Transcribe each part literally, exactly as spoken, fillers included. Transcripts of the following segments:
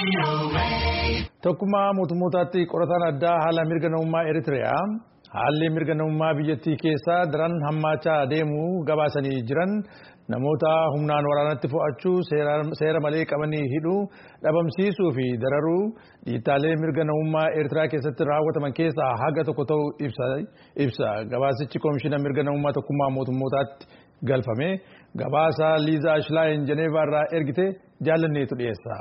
Tokkummaa mootummootaatti qorataan addaa haala mirga namummaa Eritiriyaa haalli mirga namummaa biyyattii keessaa daran hammaachaa deemuu gabaasanii jiran namoota humnaan waraanatti fo'achuu seera malee qabanii hidhuu dhabamsiisuu fi dararuu dhiittaalee mirga namummaa Eritiriyaa keessatti raawwataman keessaa haga tokko ta'uu ibsa. Gabaasichi koomishina mirga namummaa tokkummaa mootummootaatti galfame gabaasa Liizaa Shilaayin Jeneevaa irraa ergite jaalanneetu dhiyeessa.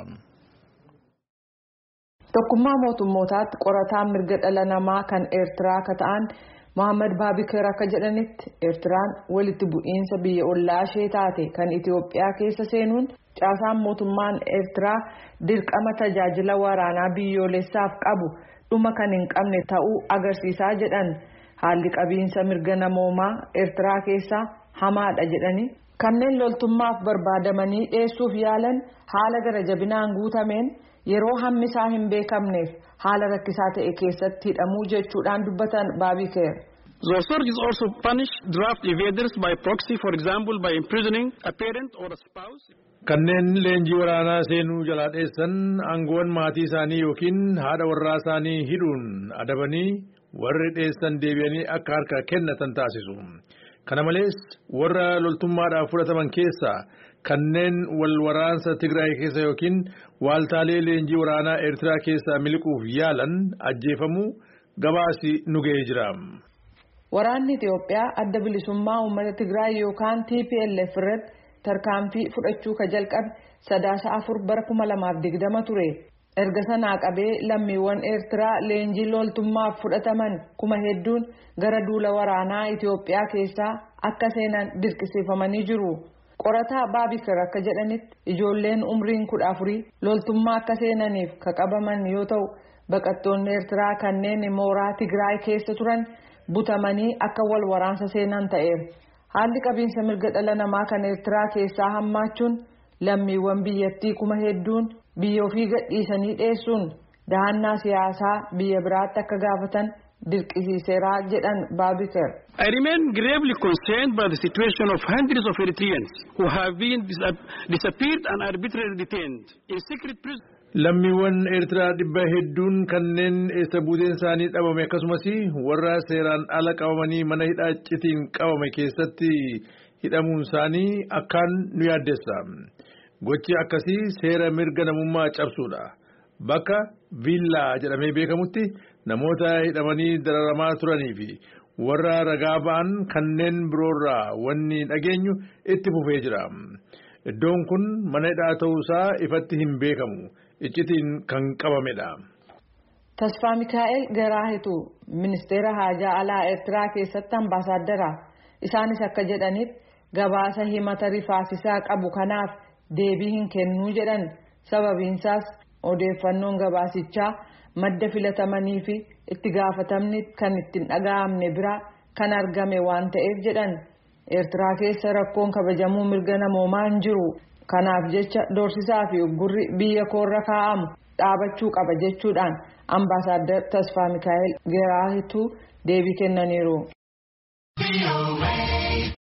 Tokkummaa mootummootaatti qorataan mirga dhala namaa kan Eertiraa akka ta'an Mohammad Baabikeer akka jedhanitti Eertiraan walitti bu'iinsa biyya ollaa ishee taate kan Itoophiyaa keessa seenuun caasaan mootummaan Eertiraa dirqama tajaajila waraanaa biyyoolessaaf qabu dhuma kan hin qabne ta'uu agarsiisaa jedhan. Haalli qabiinsa mirga namoomaa Eertiraa keessaa hamaadha jedhani kanneen loltummaaf barbaadamanii dheessuuf yaalan haala gara jabinaan guutameen yeroo hammisaa hin beekamneef haala rakkisaa ta'e keessatti hidhamuu jechuudhaan dubbatan Baabikeer. The authorities also punish draft evaders by proxy, for example, by imprisoning a parent or a spouse. Kanneen leenjii waraanaa seenuu jalaa dheessan aangoon maatii isaanii yookiin haadha warraa isaanii hidhuun adabanii warri dheessan deebi'anii akka harka kennatan taasisu. Kana malees warra loltummaadhaaf fudhataman keessaa kanneen wal waraansa Tigraay keessa yookiin waaltaalee leenjii waraanaa Eertiraa keessa miliquuf yaalan ajjeefamuu gabaasi nu ga'ee jira. Waraanni Itoophiyaa adda bilisummaa uummata Tigraay yookaan T P L F irratti tarkaanfii fudhachuu ka jalqabe sadaasa afur bara kuma lamaaf digdama ture. Erga sanaa qabee lammiiwwan Eertiraa leenjii loltummaaf fudhataman kuma hedduun gara duula waraanaa Itoophiyaa keessaa akka seenan dirqisiifamanii jiru. Qorataa Baabikeer akka jedhanitti ijoolleen umriin kudha afurii loltummaa akka seenaniif ka qabaman yoo ta'u baqattoonni Eertiraa kanneen mooraa Tigraay keessa turan butamanii akka wal waraansa seenan ta'eera. Haalli qabiinsa mirga dhala namaa kan Eertiraa keessaa hammaachuun lammiiwwan biyyattii kuma hedduun biyya ofii gadhiisanii dheessuun dahannaa siyaasaa biyya biraatti akka gaafatan dirqisiiseera jedhan Baabikeer. I remain gravely concerned by the situation of hundreds of Eritreans who have been disappeared and arbitrarily detained in secret prisons. Lammiiwwan Eertiraa dhibba hedduun kanneen eessa buuteen isaanii dhabame akkasumas warra seeraan ala qabamanii mana hidhaa icciitiin qabame keessatti hidhamuun isaanii akkaan nu yaaddessa. Gochi akkasii seera mirga namummaa cabsuudha. Bakka viillaa jedhamee beekamutti namoota hidhamanii dararamaa turanii fi warra ragaa ba'an kanneen biroorraa wanni dhageenyu itti fufee jira. Iddoon kun mana hidhaa ta'uusaa ifatti hin beekamu. Icciitiin kan qabamedha. Tasfaa Mikaa'el Garaahitu ministeera haajaa alaa Eertiraa keessatti ambaasaaddara. Isaanis akka jedhanitti gabaasa himata rifaasisaa qabu kanaaf deebii hin kennuu jedhan. Sababiinsaas odeeffannoon gabaasichaa madda filatamanii fi itti gaafatamni kan ittiin dhaga'amne bira kan argame waan ta'eef jedhan. Eertiraa keessa rakkoon kabajamuu mirga namoomaa hin jiru. Kanaaf jecha doorsisaa fi uggurri biyya koorra kaa'amu dhaabachuu qaba jechuudhaan ambaasaaddar Tasfaa Mikaa'el Garaahitu deebii kennaniiru.